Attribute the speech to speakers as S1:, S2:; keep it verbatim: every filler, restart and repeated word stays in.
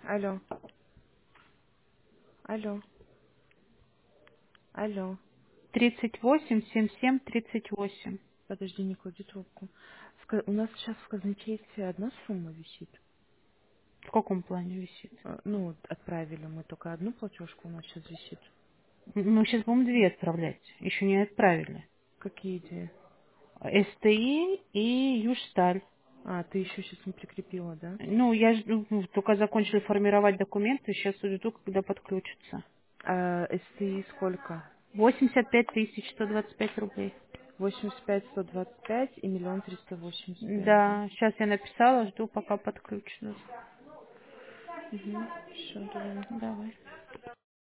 S1: Алло. Алло. Алло.
S2: тридцать восемь семьдесят семь тридцать восемь.
S1: Подожди, не клади трубку. В ка- У нас сейчас в казначействе одна сумма висит.
S2: В каком плане висит?
S1: Э, Ну, вот отправили мы только одну платежку, у нас сейчас висит.
S2: Мы сейчас будем две отправлять. Еще не отправили.
S1: Какие идеи?
S2: СТИ и Южсталь.
S1: А, ты еще сейчас не прикрепила, да?
S2: Ну, я жду, ну, только закончили формировать документы, сейчас жду, когда подключатся.
S1: А СТИ сколько?
S2: восемьдесят пять тысяч сто двадцать пять рублей.
S1: восемьдесят пять сто двадцать пять и миллион триста восемьдесят пять, да?
S2: Да, сейчас я написала, жду, пока подключатся.
S1: Угу. Все, давай.
S2: Давай.